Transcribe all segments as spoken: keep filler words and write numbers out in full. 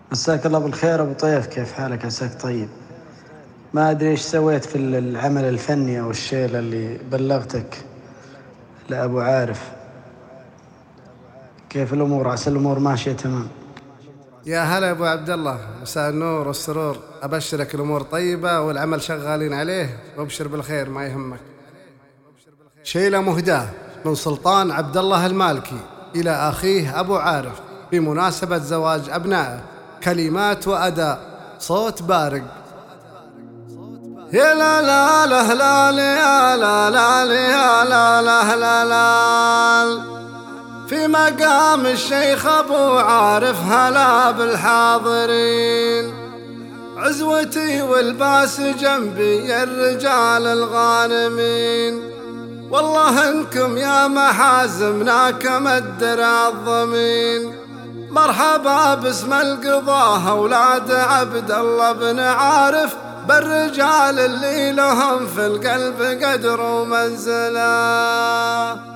مساك الله بالخير أبو طيف، كيف حالك؟ عساك طيب. ما أدري إيش سويت في العمل الفني أو الشيء اللي بلغتك لأبو عارف. كيف الأمور؟ عسى الأمور ماشية تمام. يا هلا يا ابو عبد الله، مساء النور والسرور. ابشرك الامور طيبه والعمل شغالين عليه، وابشر بالخير ما يهمك. شيله مهداه من سلطان عبد الله المالكي الى اخيه ابو عارف بمناسبه زواج ابنائه. كلمات واداء صوت بارق. يا لا لا لا لا يا لا لا يا لا لا لا لا في مقام الشيخ أبو عارف هلا بالحاضرين. عزوتي والباس جنبي يا الرجال الغانمين، والله انكم يا محازمنا كمدر الضمين. مرحبا باسم القضاه اولاد عبد الله بن عارف، بالرجال اللي لهم في القلب قدر ومنزله.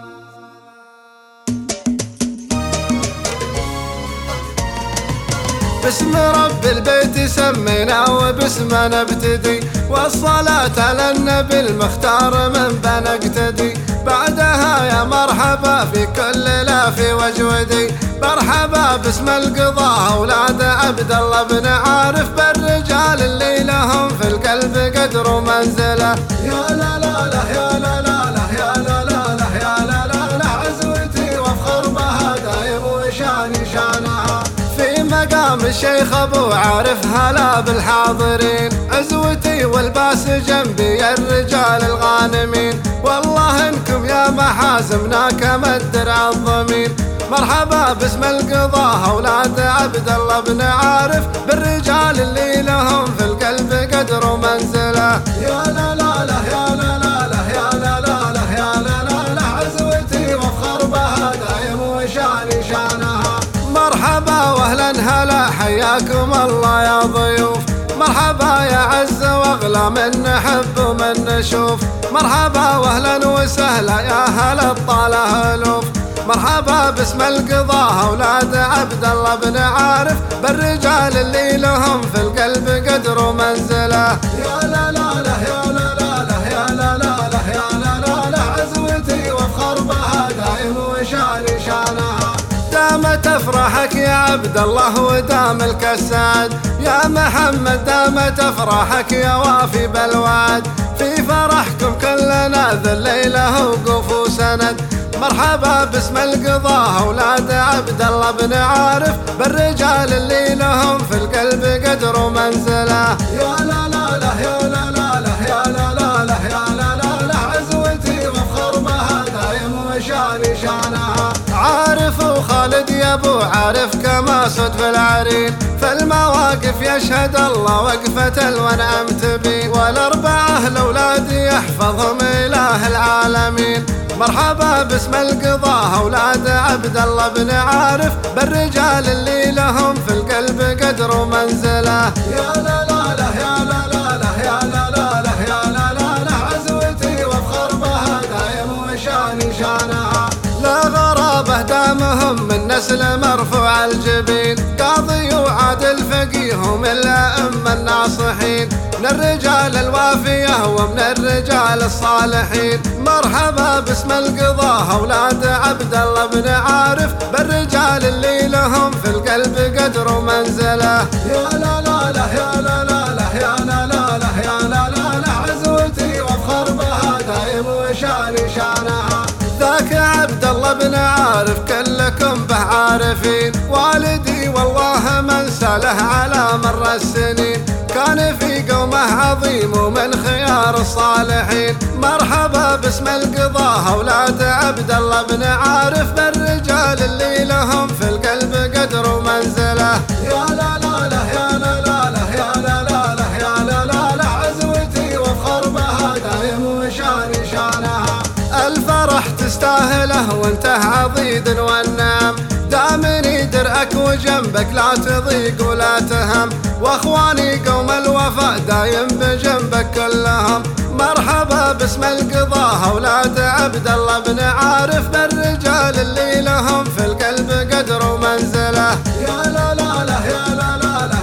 باسم رب البيت سمينا وباسمه نبتدي، والصلاة على النبي المختار من بنقتدي. بعدها يا مرحبا في كل لافي وجودي، مرحبا باسم القضاء اولاد عبد الله بن عارف، بالرجال اللي لهم في القلب قدر ومنزله. يا لا لا لا يا لا لا لا يا لا لا لا يا لا لا لا عزوتي وافخر بها دايم وشاني شانها في مقام الشيخ ابو عارف هلا بالحاضرين. عزوتي والباس جنبي يا الرجال الغانمين، والله انكم يا محازمنا كمدر الضمين. مرحبا باسم القضاه اولاد عبد الله بن عارف، بالرجال اللي لهم في القلب قدر ومنزله. يا لا لا لا يا لا لا لا يا لا لا لا يا لا لا لا عزوتي وافخر بها دايم وشاني شانها. مرحبا واهلا هلا حياكم الله يا ضيوف، مرحبا يا عز واغلى من نحب ومن نشوف. مرحبا واهلا وسهلا يا هلا الطاله الوف، مرحبا باسم القضاه اولاد عبد الله بن عارف، بالرجال اللي لهم في القلب قدر ومنزله. يا لا لا لا يا لا لا لا يا لا لا لا يا لا لا لا عزوتي وافخر بها دايم وشاني شانها. دامت افراحك يا عبد الله ودام الكساد، يا محمد دامت افراحك يا وافي بالوعد، في فرحكم كلنا ذا الليله وقوف وسند. مرحبا باسم القضاه اولاد عبد الله بن عارف، بالرجال اللي لهم في القلب قدر ومنزله. يا لا لا لا يا لا لا لا يا لا لا لا يا لا لا لا عزوتي وافخر بها دايم وشاني شانها. عارف وخالد يا ابو عارف كما صد في العرين، في المواقف يشهد الله وقفة الونعمت بي، والاربعه الاولاد يحفظهم اله العالمين. مرحبا باسم القضاه اولاد عبد الله بن عارف، بالرجال اللي لهم في القلب قدر ومنزله. يا لا لا لا يا لا لا لا يا لا لا لا يا لا لا لا عزوتي وافخر بها دايم وشاني شانها. لا غرابه دامهم من نسل مرفوع الجبين، قاضي وعادل فقيه ومن الائمه الناصحين، من الرجال الوافيه ومن الرجال الصالحين. مرحبا باسم القضاه اولاد عبد الله بن عارف، بالرجال اللي لهم في القلب قدر ومنزله. يا لا لا لا يا لا لا لا يا لا لا لا يا لا لا لا عزوتي وافخر بها دايم وشاني شانها. ذاك عبد الله بن عارف كلكم به عارفين، والدي والله ما انسى له على مر السنين، كان في قومه عظيم ومن خيار الصالحين. مرحبا باسم القضاه اولاد عبد الله بن عارف، بالرجال اللي لهم في القلب قدر ومنزله. يا لا لا لا يا لا لا لا يا لا لا لا يا لا لا لا عزوتي وافخر بها دايم وشاني شانها. الفرح تستاهله وانت عضيد والنعم، دامني درعك وجنبك لا تضيق ولا تهم، واخواني قوم الوفاء دايم بجنبك كلهم. مرحبا باسم القضاه اولاد عبد الله بن عارف، بالرجال اللي لهم في القلب قدر ومنزله. يا لا لا لا يا لا لا لا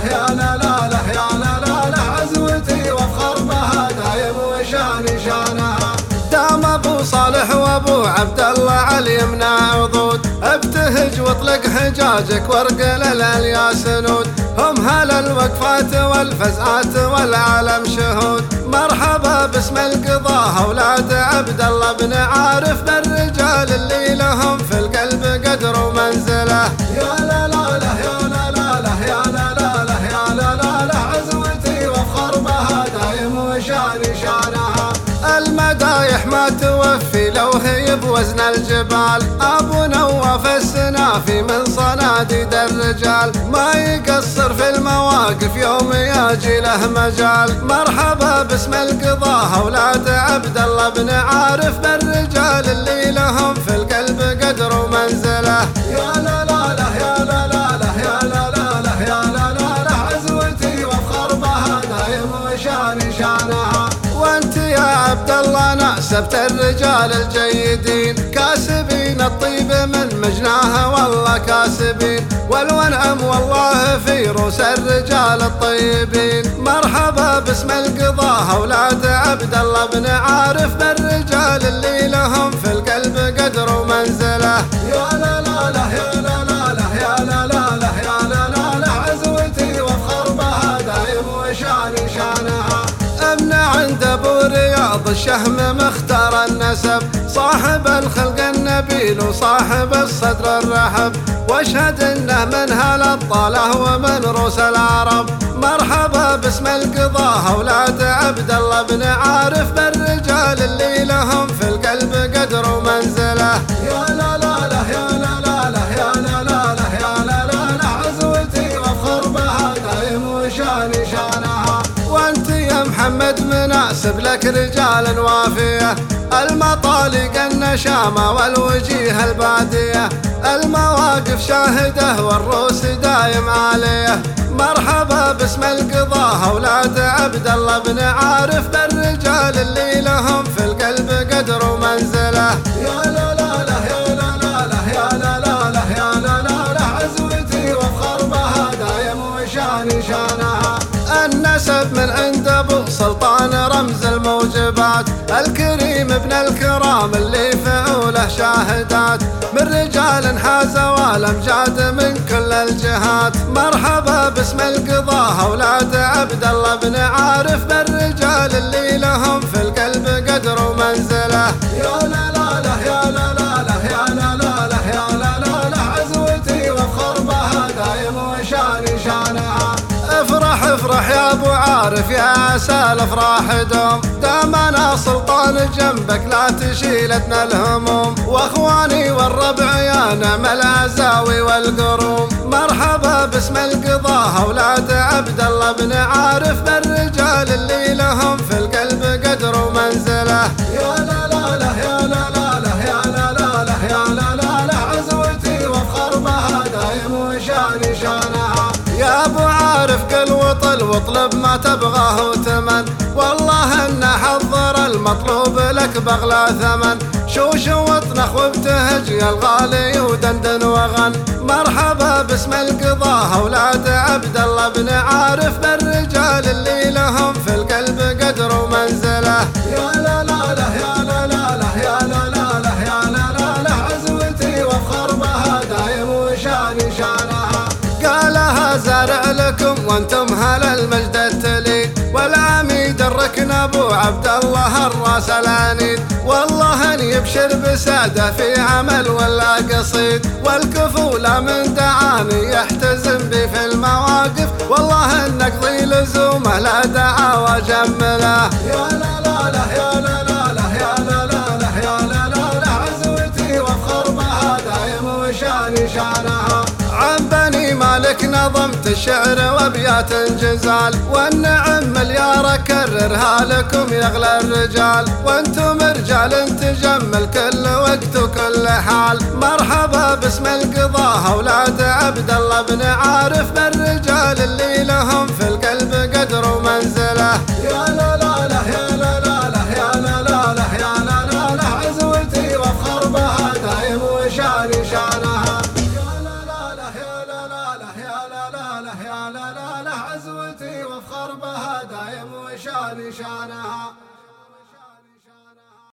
عبد الله علي يمنع عضود، ابتهج واطلق حجاجك وارقل الالياس نود، هم هل الوقفات والفزعات والعالم شهود. مرحبا باسم القضاء اولاد عبد الله بن عارف، بالرجال اللي لهم في القلب قدر ومنزله. يا لا لا لا يا لا لا لا يا لا لا لا يا لا لا لا، عزوتي وافخر بها دايم وشاني شانها. المدايح ما توفي لو هي بوزن الجبال، ابو نواف السنافي من صناديد الرجال، ما يقصر في المواقف يوم يجي له مجال. مرحبا باسم القضاء اولاد عبد الله بن عارف، بالرجال اللي لهم في القلب قدر ومنزله. يا لا لا لا يا لا لا لا يا لا لا لا يا لا لا لا، عزوتي وافخر بها دايم وشاني شانها. وانت يا عبد الله ناسبت الرجال الجيدين، كاسبين الطيب من مجناها والله كاسبين، والونعم والله في روس الرجال الطيبين. مرحبا باسم القضاء اولاد عبد الله بن عارف، بالرجال اللي لهم في القلب قدر ومنزله. يا لا لا لا يا لا لا لا يا لا لا لا يا لا لا لا، عزوتي وافخر بها دايم وشاني شانها. امنع عند ابو رياض الشهم مختار النسب، صاحب الخلق النبيل وصاحب الصدر الرحب، واشهد انه من هل الطاله ومن روس العرب. مرحبا باسم القضاء اولاد عبد الله بن عارف، بالرجال اللي لهم في القلب قدر ومنزله. يا لا لا لا يا لا لا لا يا لا لا لا يا لا لا لا، عزوتي وافخر بها دايم وشاني شانها. وانت يا محمد مناسب لك رجال وافيه، المطالق النشامة والوجيه البادية، المواقف شاهده والروس دايم عاليه. مرحبا باسم القضاء اولاد عبد الله بن عارف، بالرجال اللي لهم في القلب قدر ومنزله. يا لا لا لا يا لا لا لا يا لا لا لا يا لا لا لا، عزوتي وافخر بها دايم وشاني شانها. النسب من عند ابو سلطان رمز الموجبات، الكريم ابن الكرام اللي فعوله شاهدات، من رجال حاز والامجاد من كل الجهات. مرحبا باسم القضاء اولاد عبد الله بن عارف، بالرجال اللي لهم في القلب قدر ومنزله. يا لا لا لا يا لا لا لا يا لا لا لا يا لا لا لا، عزوتي وافخر بها دايم وشاني شانها. افرح افرح يا ابو عارف يا عسى الافراح دوم، دام انا سلطان جنبك لا تشيلتنا الهموم، واخواني والربع يا نعم العزاوي والقروم. مرحبا باسم القضاء اولاد عبد الله بن عارف، بالرجال اللي لهم في القلب قدر ومنزله. يا لا لا لا يا لا لا لا يا لا لا لا يا لا لا لا، عزوتي وافخر بها دايم وشاني شانها. يا ابو عارف قل وطل واطلب ما تبغاه وتمن، والله ان حضر المطلوب لك بغلى ثمن، شوش واطنخ وابتهج يا الغالي ودندن وغن. مرحبا باسم القضاء اولاد عبد الله بن عارف، بالرجال اللي لهم في القلب قدر ومنزله. يا لا لا لا يا لا لا لا يا لا لا لا يا لا لا لا، عزوتي وافخر بها دايم وشاني شانها. قالها زارع لكم وانتم هل المجد التلي، والعميد الركن ابو عبد الله الراس العنيد، والله ان يبشر بساده في عمل ولا قصيد، والكفولة من دعاني يحتزم بي في المواقف، والله ان اقضي لزومه لا دعاوى جمله. يا لا لا لا يا لا لا لا يا لا لا لا يا لا لا لا، عزوتي وافخر بها دايم وشاني شانها. عن بني مالك نظمت الشعر وابيات جزال، والنعم مليار اكررها لكم يا اغلى الرجال، وانتم رجال تجمل كل وقت وكل حال. مرحبا باسم القضاء اولاد عبد الله بن عارف، بالرجال اللي لهم في القلب قدر ومنزله. يا لا لا لا يا لا لا لا يا لا لا لا يا لا لا لا، عزوتي وافخر بها دايم وشاني شانها. عزوتي وافخر بها دايم وشاني شانها.